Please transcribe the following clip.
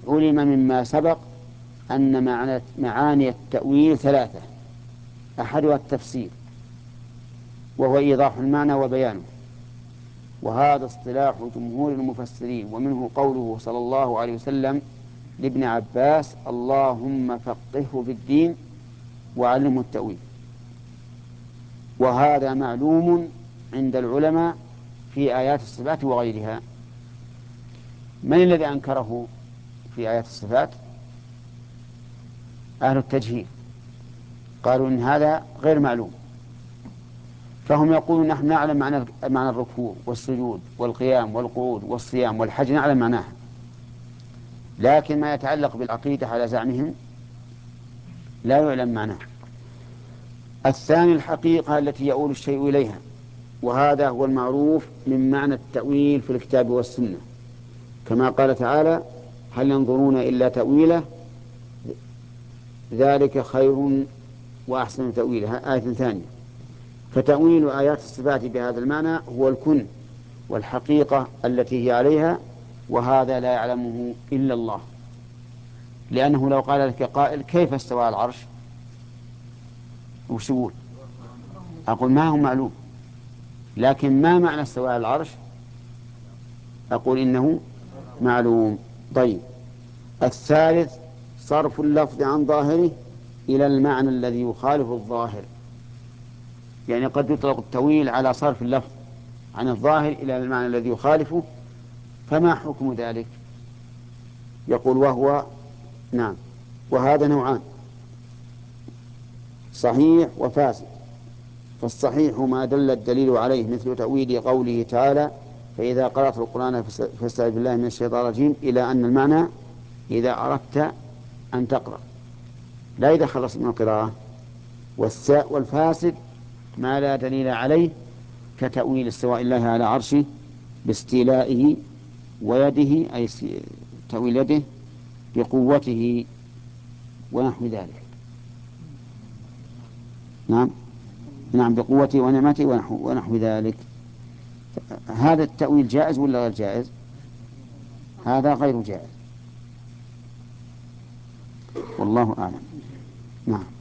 علم مما سبق أن معاني التأويل ثلاثة: أحدها التفسير وهو إيضاح المعنى وبيانه، وهذا اصطلاح جمهور المفسرين، ومنه قوله صلى الله عليه وسلم لابن عباس: اللهم فقهه في الدين وعلمه التأويل. وهذا معلوم عند العلماء في آيات الصفات وغيرها. من الذي أنكره في آيات الصفات؟ أهل التجهيل، قالوا إن هذا غير معلوم، فهم يقولون نحن نعلم معنى الركوع والسجود والقيام والقعود والصيام والحج، نعلم معناها، لكن ما يتعلق بالعقيدة على زعمهم لا يعلم معناه. الثاني الحقيقة التي يؤول الشيء إليها، وهذا هو المعروف من معنى التأويل في الكتاب والسنة، كما قال تعالى: هل ينظرون إلا تأويله ذلك خير وأحسن تأويله، آية ثانية. فتأويل آيات الصفات بهذا المعنى هو الكن والحقيقة التي هي عليها، وهذا لا يعلمه إلا الله. لأنه لو قال لك قائل: كيف استوى على العرش؟ وش يقول؟ أقول: ما هو معلوم، لكن ما معنى استوى على العرش؟ أقول: إنه معلوم. طيب، الثالث صرف اللفظ عن ظاهره إلى المعنى الذي يخالف الظاهر، يعني قد يطلق التأويل على صرف اللفظ عن الظاهر إلى المعنى الذي يخالفه، فما حكم ذلك؟ يقول: نعم، وهذا نوعان: صحيح وفاسد. فالصحيح ما دل الدليل عليه، مثل تأويل قوله تعالى: فإذا قرأت القرآن فاستعذ بالله من الشيطان الرجيم، إلى أن المعنى إذا أردت أن تقرأ، لا إذا خلصت من القراءة. والفاسد ما لا دليل عليه، كتأويل استواء الله على عرشه باستيلائه ويده، أي تأويل يده بقوته ونحو ذلك. نعم، بقوته ونعمته ونحو ذلك. هذا التأويل جائز ولا غير جائز؟ هذا غير جائز، والله أعلم. نعم.